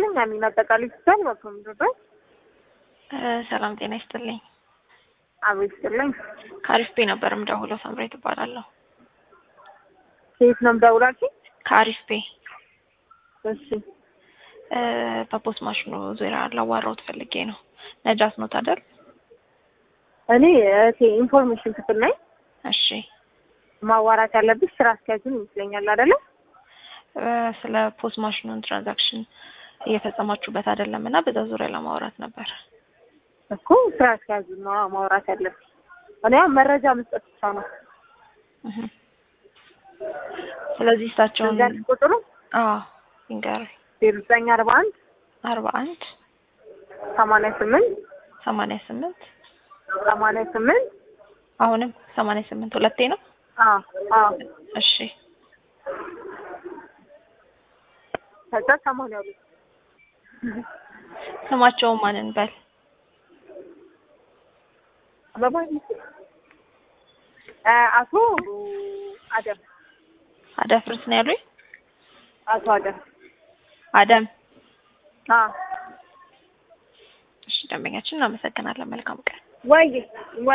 ይስጥልኝ አሚና አጠቃላይ ሆስፒታል ነው ድረስ ሰላም ጤና ይስጥልኝ። አብሮ ይስጥልኝ። ከአሪፍ ቤ ነበር የምደውለው። ሳምራዊት እባላለሁ። ከየት ነው የምደውላችሁ? ከአሪፍ ቤ። እሺ በፖስ ማሽኑ ዙሪያ ላዋራዎት ፈልጌ ነው። ነጃት ነው አይደል? እኔ ኢንፎርሜሽን ክፍል ነኝ። እሺ ማዋራት ያለብሽ ስራ አስኪያጁን ይመስለኛል አይደለ? ስለ ፖስ ማሽኑን ትራንዛክሽን እየፈጸማችሁበት አይደለም እና በዛ ዙሪያ ለማውራት ነበር እኮ። ስራ አስኪያጁን ነው ማውራት ያለብሽ። እኔ መረጃ መስጠት ብቻ ነው። ስለዚህ እሳቸውን ቁጥሩ ይንገር 0941 41 88 88 88 አሁንም 88 ሁለቴ ነው። እሺ ከዛ 82 ስማቸው ማንን በል አቶ አደፍርስ ነው ያሉኝ። አቶ አደም አዎ። እሺ ደንበኛችን እናመሰግናለን። መልካም ቀን። ወይ